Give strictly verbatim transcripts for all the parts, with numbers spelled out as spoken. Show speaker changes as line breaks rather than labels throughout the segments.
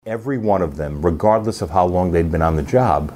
Every one of them, regardless of how long they'd been on the job,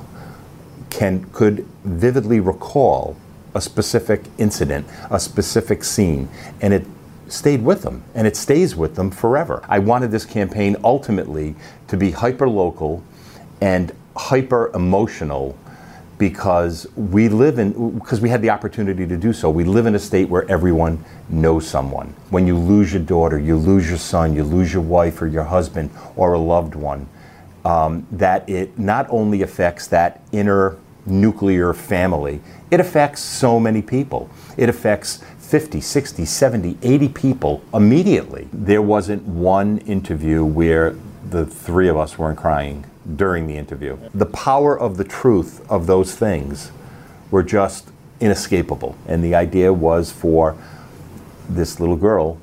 can could vividly recall a specific incident, a specific scene, and it stayed with them, and it stays with them forever. I wanted this campaign ultimately to be hyper-local and hyper-emotional because we live in, because we had the opportunity to do so. We live in a state where everyone knows someone. When you lose your daughter, you lose your son, you lose your wife or your husband or a loved one, um, that it not only affects that inner nuclear family, it affects so many people. It affects fifty, sixty, seventy, eighty people immediately. There wasn't one interview where the three of us weren't crying during the interview. The power of the truth of those things were just inescapable. And the idea was for this little girl,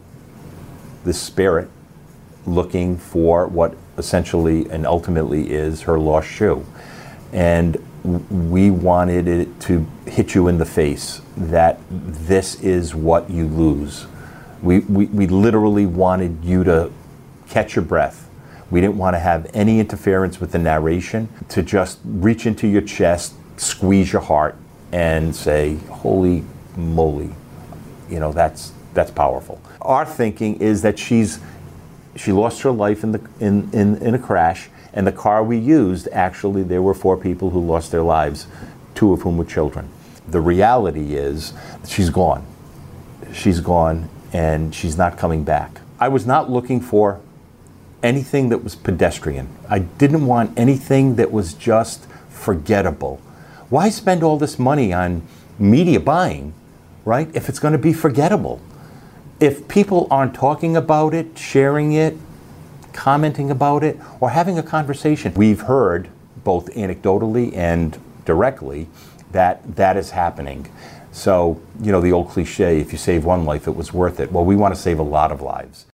this spirit, looking for what essentially and ultimately is her lost shoe. And we wanted it to hit you in the face that this is what you lose. We, we, we literally wanted you to catch your breath. We didn't want to have any interference with the narration, to just reach into your chest, squeeze your heart, and say, holy moly, you know, that's that's powerful. Our thinking is that she's she lost her life in the in, in, in a crash, and the car we used, actually, there were four people who lost their lives, two of whom were children. The reality is she's gone. She's gone, and she's not coming back. I was not looking for anything that was pedestrian. I didn't want anything that was just forgettable. Why spend all this money on media buying, right, if it's going to be forgettable? If people aren't talking about it, sharing it, commenting about it, or having a conversation, we've heard, both anecdotally and directly, that that is happening. So, you know, the old cliche, if you save one life, it was worth it. Well, we want to save a lot of lives.